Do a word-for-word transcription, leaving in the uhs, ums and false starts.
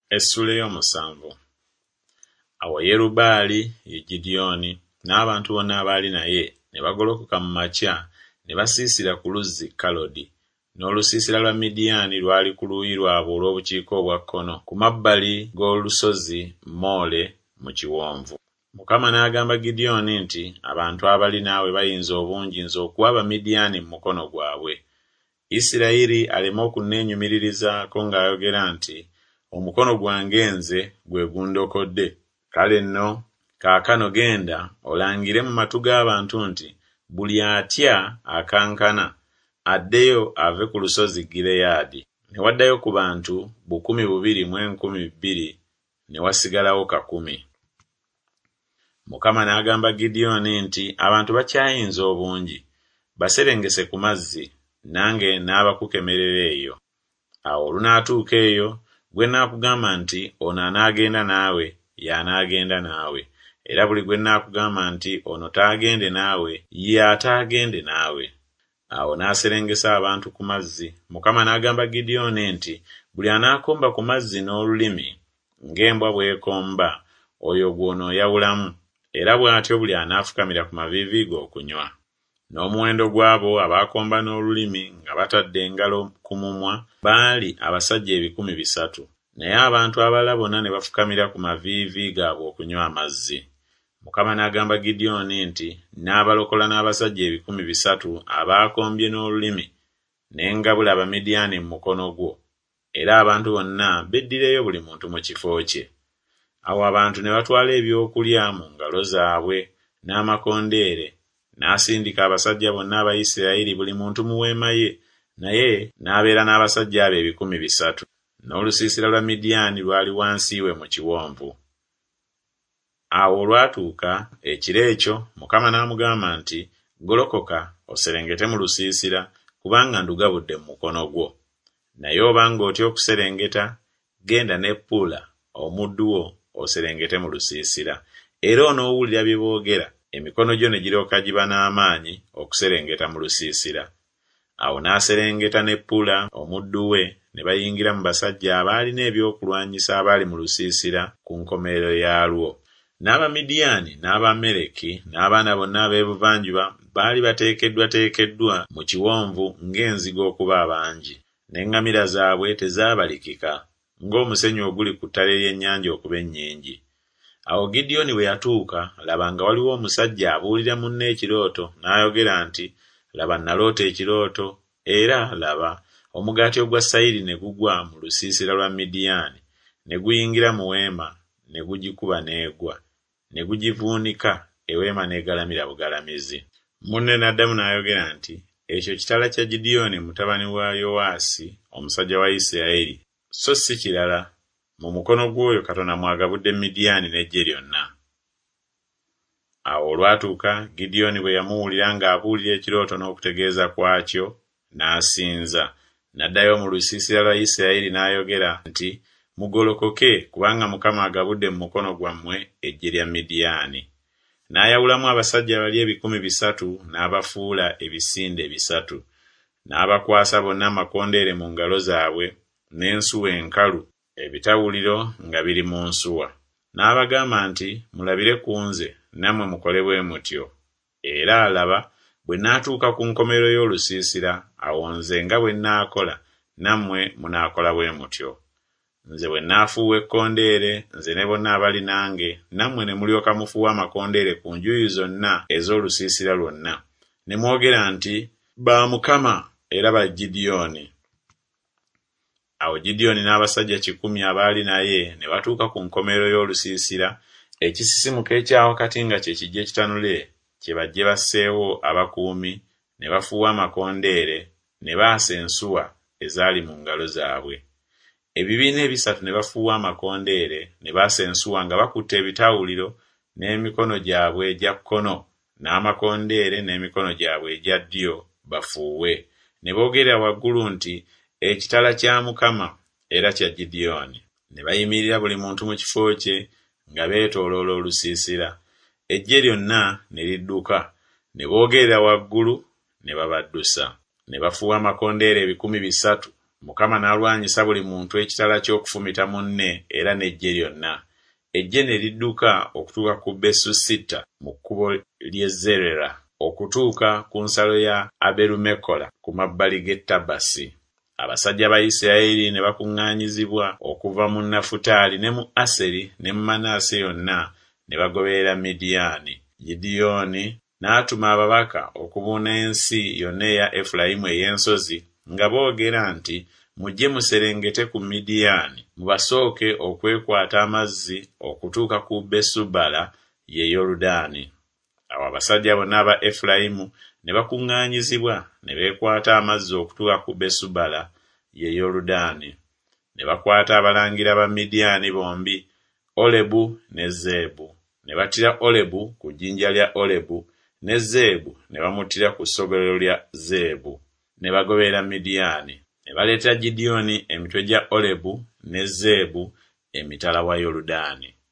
Essula ey'omusanvu. Awo Yerubaali ye Gidyoni n'abantu bonna abaali naye ne bagolokoka mu makya ne basiisira ku luzzi Kalodi, n'olusiisira lwa Midiyaani lwali ku luuyi lwabwe olw'obukiika obwa kkono ku mabbali g'olusozi Moole mu kiwonvu. Mukama n'agamba Gidyoni nti, abantu abali naawe bayinza obungi nze okuwa Abamidiyaani mu mukono gwabwe. Isirayiri aleme okunneenyumiririzaako ng'ayogera nti, omukono gwange nze gwe gundokodde. Kale nno kaakano genda olangire mu matu g'abantu nti, buli atya akankana addeyo ave ku lusozi Gireyaadi. Ne waddayo ku bantu bukumi bubiri mu enkumi bbiri ne wasigalawo kakumi. Mukama n'agamba Gidyoni nti, abantu bakyayinza obungi, baserengese ku mazzi, nange n'abakukemerera eyo. Awo olunaatuuka eyo, gwe naakugamba nti ono anaagenda naawe, y'anaagenda naawe, era buli gwe naakugamba nti ono taagende naawe, ye ataagende naawe. Awo n'aserengesa abantu ku mazzi. Mukama n'agamba Gidyoni nti, buli anaakomba ku mazzi n'olulimi ng'embwa bw'ekomba, oyo gw'onooyawulamu, era bw'atyo buli anaafukamira ku maviivi ge okunywa. N'omuwendo gw'abo abaakomba n'olulimi nga batadde engalo ku mumwa baali abasajja ebikumi bisatu, naye abantu abalala bonna ne bafukamira ku maviivi gaabwe okunywa amazzi. Mukama n'agamba Gidyoni nti, n'abalokola n'abasajja ebikumi bisatu abaakombye n'olulimi, ne ngabula Abamidiyaani mu mukono gwo, era abantu bonna beddireyo buli muntu mu kifo kye. Awo abantu ne batwala ebyokulya mu ngalo zaabwe n'amakondeere, n'asindika abasajja bonna aba Isirayiri buli muntu mu weema ye, naye n'abeera n'abasajja abo ebikumi bisatu. N'olusiisira lwa Midiyaani lwali wansi we mu kiwonvu. Awo olwatuuka ekiro ekyo, Mukama n'amugamba nti, golokoka oserengete mu lusiisira, kubanga ndugabudde mu mukono gwo. Naye obanga otya okuserengeta, genda ne Pula omuddu wo oserengete mu lusiisira, era onoowulira bye boogera, emikono gyo ne giryoka giba n'amaanyi okuserengeta mu lusiisira. Awo n'aserengeta ne Pula omuddu we ne bayingira mu basajja abaalina ebyokulwanyisa abaali mu lusiisira ku nkomerero yaalwo. N'Abamidiyaani n'Abamaleki n'abaana bonna ab'ebuvanjuba baali bateekeddwateekeddwa mu kiwonvu ng'enzige okuba abangi, n'eŋŋamira zaabwe tezaabalikika, ng'omusenyu oguli ku ttale ly'ennyanja okuba ennyingi. Awo Gidyoni bwe yatuuka, laba nga waliwo omusajja abuulira munne ekirooto, n'ayogera nti, laba naloota ekirooto, era laba omugaati ogwa sayiri ne gugwa mu lusiisira lwa Midiyaani, ne guyingira mu weema, ne gugikuba n'egwa, ne gugivuunika, eweema n'egalamira bugalamizi. Munne n'addamu n'ayogera nti, ekyo kitala kya Gidyoni mutabani wa Yowaasi omusajja wa Isirayiri, so si kirala, mu mukono gw'oyo Katonda mwagabudde Midiyaani n'eggye lyonna. Awo olwatuuka Gidyoni bwe yamuwulira ng'abuulira ekirooto n'okutegeeza kwakyo, n'asinza, n'addayo mu lusiisira lwa Isirayiri n'ayogera nti, mugolokoke, kubanga Mukama agabudde mu mukono gwammwe eggye lya Midiyaani. N'ayawulamu abasajja bali ebikumi bisatu n'abafuula ebisinde bisatu, n'abakwasa bonna amakondeere mu ngalo zaabwe, n'ensuwa enkalu, ebitawuliro nga biri mu nsuwa. N'abagamba nti, mulabire ku nze, nammwe mukole bwe mutyo. Era alaba, bwe naatuuka ku nkomerero y'olusiisira, awo nze nga bwe nnaakola, nammwe munaakola bwe mutyo. Nze bwe naafuuwa ekkondeere, nze ne bonna abali nange, nammwe ne mulyoka mufuuwa amakondeere ku njuyi zonna ez'olusiisira lwonna, ne mwogera nti, ba Mukama era ba Gidyoni. Awo Gidyoni n'abasajja kikumi abaali naye ne batuuka ku nkomerero y'olusiisira, ekisisimuka ekya wakati nga kye kiggya ekitanule, kye bajje basseewo abakuumi, ne bafuuwa amakondeere, ne baasa ensuwa ezaali mu ngalo zaabwe. Ebibiina ebisatu ne bafuuwa amakondeere, ne baasa ensuwa nga bakutte ebitawuliro n'emikono gyabwe egya kkono, n'amakondeere n'emikono gyabwe egya ddyo bafuuwe, ne boogera waggulu nti, ekitala kya Mukama era kya Gidyoni. Ne bayimirira buli muntu mu kifo kye nga beetooloola olusiisira. Eggye lyonna ne lidduka, ne boogerera waggulu ne babaddusa. Ne bafuuwa amakondeere ebikumi bisatu Mukama n'alwanyisa buli muntu ekitala ky'okufumita munne era n'eggye lyonna. Eggye ne lidduka okutuuka ku Besusita mu kkubo ly'e Zerera okutuuka ku nsalo ya Aberumekola ku mabbali g'e Tabasi. Abasajja ba Isirayiri ne bakuŋŋaanyizibwa okuva mu Nafutaali ne mu Aseri ne mu Manaase yonna ne bagoberera Midiyaani. Gidyoni n'atuma ababaka okubuuna ensi yonna eya Efulayimu ey'ensozi nga boogera nti, mujje muserengete ku Midiyaani mubasooke okwekwata amazzi okutuuka ku Besubala ye Yoludaani. Awo abasajja bonna aba Efulayimu ne bakuŋŋaanyizibwa ne beekwata amazzi okutuuka ku Besubala ye Yoludaani. Ne bakwata abalangira ba Midiyaani bombi, Olebu ne Zeebu. Ne battira Olebu ku jjinja lya Olebu, ne Zeebu ne bamuttira ku ssogolero lya Zeebu. Ne bagoberera Midiyaani. Ne baleeta Gidyoni emitwe gya Olebu ne Zeebu emitala wa Yoludaani.